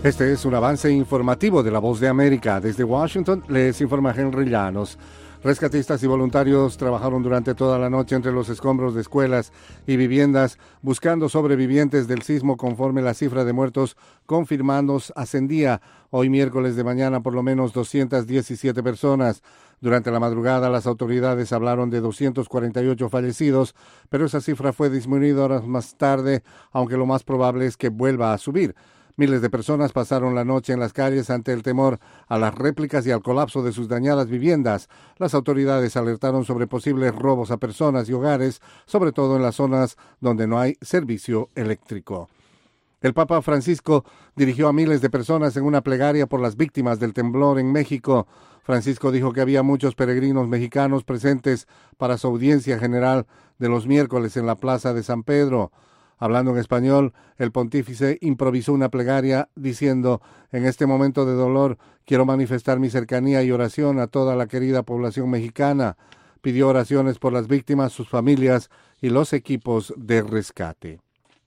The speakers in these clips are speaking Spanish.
Este es un avance informativo de La Voz de América. Desde Washington les informa Henry Llanos. Rescatistas y voluntarios trabajaron durante toda la noche entre los escombros de escuelas y viviendas buscando sobrevivientes del sismo conforme la cifra de muertos confirmados ascendía. Hoy miércoles de mañana por lo menos 217 personas. Durante la madrugada las autoridades hablaron de 248 fallecidos, pero esa cifra fue disminuida horas más tarde, aunque lo más probable es que vuelva a subir. Miles de personas pasaron la noche en las calles ante el temor a las réplicas y al colapso de sus dañadas viviendas. Las autoridades alertaron sobre posibles robos a personas y hogares, sobre todo en las zonas donde no hay servicio eléctrico. El Papa Francisco dirigió a miles de personas en una plegaria por las víctimas del temblor en México. Francisco dijo que había muchos peregrinos mexicanos presentes para su audiencia general de los miércoles en la Plaza de San Pedro. Hablando en español, el pontífice improvisó una plegaria diciendo: en este momento de dolor quiero manifestar mi cercanía y oración a toda la querida población mexicana. Pidió oraciones por las víctimas, sus familias y los equipos de rescate.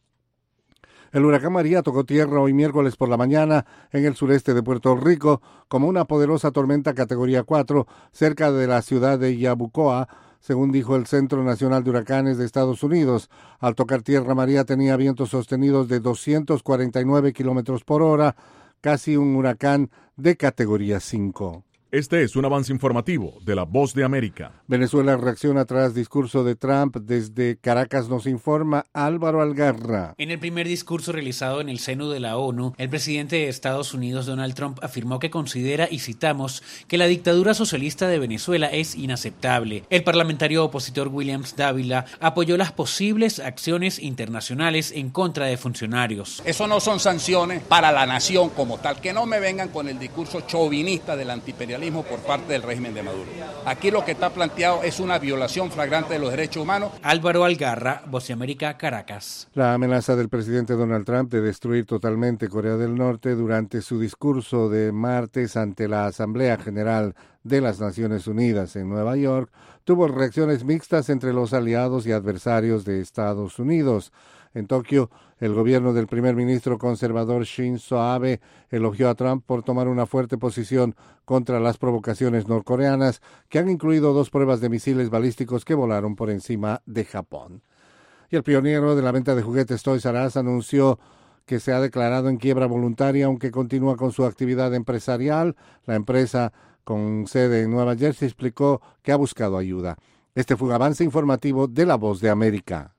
El huracán María tocó tierra hoy miércoles por la mañana en el sureste de Puerto Rico como una poderosa tormenta categoría 4 cerca de la ciudad de Yabucoa, según dijo el Centro Nacional de Huracanes de Estados Unidos. Al tocar tierra, María tenía vientos sostenidos de 249 kilómetros por hora, casi un huracán de categoría 5. Este es un avance informativo de La Voz de América. Venezuela reacciona tras discurso de Trump. Desde Caracas nos informa Álvaro Algarra. En el primer discurso realizado en el seno de la ONU, el presidente de Estados Unidos, Donald Trump, afirmó que considera, y citamos, que la dictadura socialista de Venezuela es inaceptable. El parlamentario opositor Williams Dávila apoyó las posibles acciones internacionales en contra de funcionarios. Eso no son sanciones para la nación como tal, que no me vengan con el discurso chauvinista del antiimperialismo por parte del régimen de Maduro. Aquí lo que está planteado es una violación flagrante de los derechos humanos. Álvaro Algarra, Voz de América, Caracas. La amenaza del presidente Donald Trump de destruir totalmente Corea del Norte durante su discurso de martes ante la Asamblea General de las Naciones Unidas en Nueva York tuvo reacciones mixtas entre los aliados y adversarios de Estados Unidos. En Tokio, el gobierno del primer ministro conservador Shinzo Abe elogió a Trump por tomar una fuerte posición contra las provocaciones norcoreanas, que han incluido 2 pruebas de misiles balísticos que volaron por encima de Japón. Y el pionero de la venta de juguetes Toys R Us anunció que se ha declarado en quiebra voluntaria, aunque continúa con su actividad empresarial. La empresa, con sede en Nueva Jersey, explicó que ha buscado ayuda. Este fue un avance informativo de La Voz de América.